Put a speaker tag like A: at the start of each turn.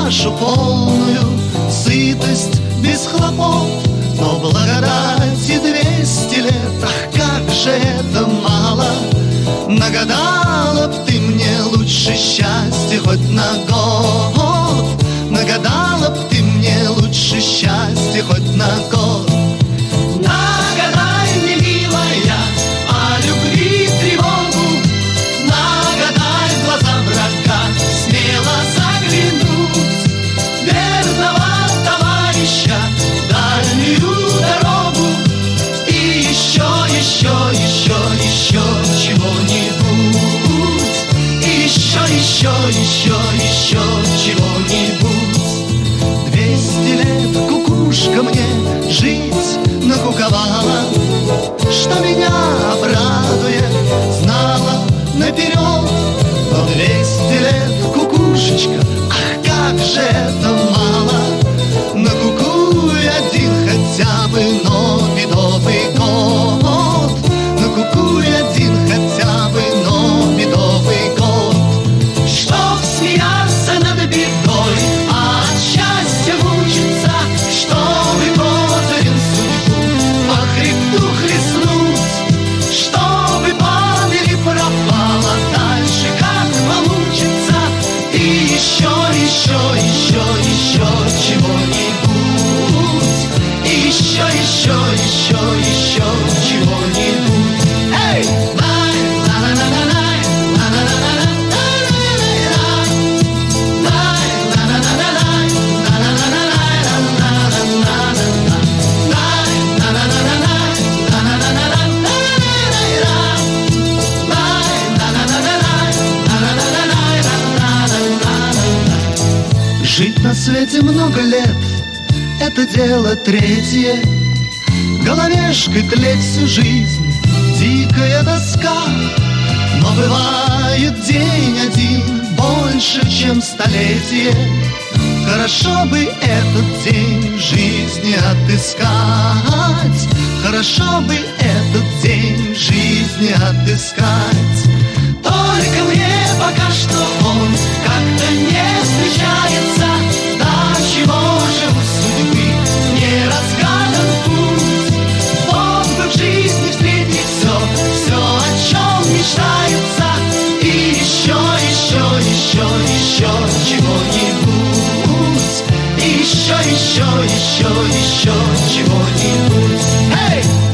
A: чашу полную, сытость без хлопот. Но благодати 200 лет, ах, как же это мало. Нагадала б ты мне лучше счастье хоть на год. Нагадала б ты мне лучше счастье хоть на год. Нагадай мне, милая, о любви тревогу. Нагадай в глаза врага, смело заглянуть. Верного товарища, дальнюю дорогу. И еще чего-нибудь. И еще чего-нибудь. 200 лет кукушка мне жить накуковала. Что меня обрадует, знала наперед. Но 200 лет кукушечка, ах, как же это мало. Накукуй один хотя бы, но медовый год. Накукуй один хотя бы, но медовый год. Чтоб смеяться над бедой, а от счастья мучиться, чтобы Козырин судьбу по хребту хлестнуть, чтобы падали пропало дальше, как получится. И еще чего-нибудь. И еще чего-нибудь. Эй! Жить на свете много лет — это дело третье. Головешкой тлеть всю жизнь — дикая тоска. Но бывает день один больше, чем столетие. Хорошо бы этот день в жизни отыскать. Хорошо бы этот день в жизни отыскать. Только мне пока что он как-то не встречается. Да чего же у судьбы не разгадан путь? Он бы в жизни встретить все, о чем мечтается. И еще чего-нибудь. И еще чего-нибудь. Эй!